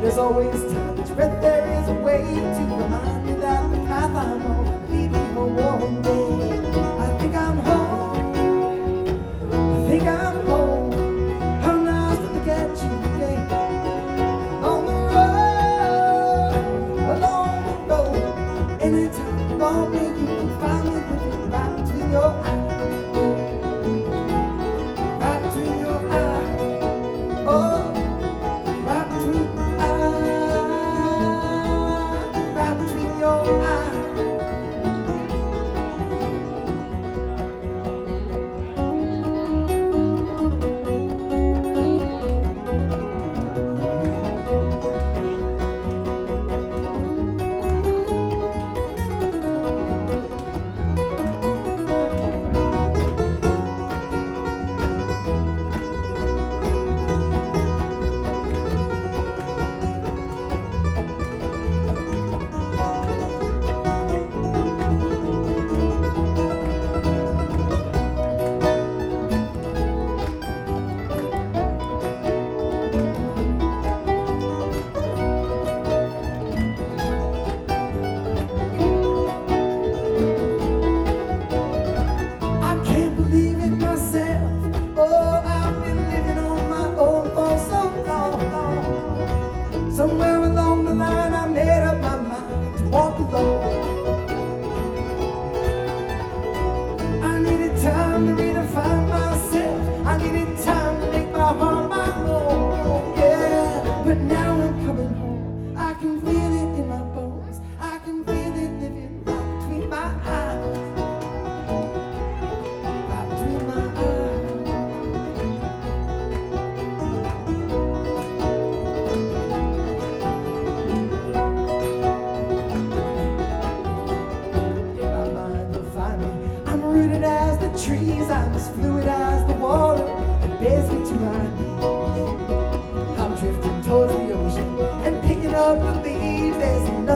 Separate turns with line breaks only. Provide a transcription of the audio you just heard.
There's always time, each breath there is a way to remind me that the path I'm on lead me home one day. I think I'm home, I think I'm home. How nice to look at you again. On the road, along the road. Anytime you want me, you can find me living right between your eyes. Right between your eyes. Oh. Somewhere along the line I made up my mind to walk alone. I needed time to redefine myself. I needed time to make my heart my home. Yeah, but now I'm coming home. I can feel it in my bones. I can feel it living right between my eyes. Right between my eyes. Rooted as the trees, I'm as fluid as the water that bears me to my knees. I'm drifting towards the ocean and picking up the leaves. There's nothing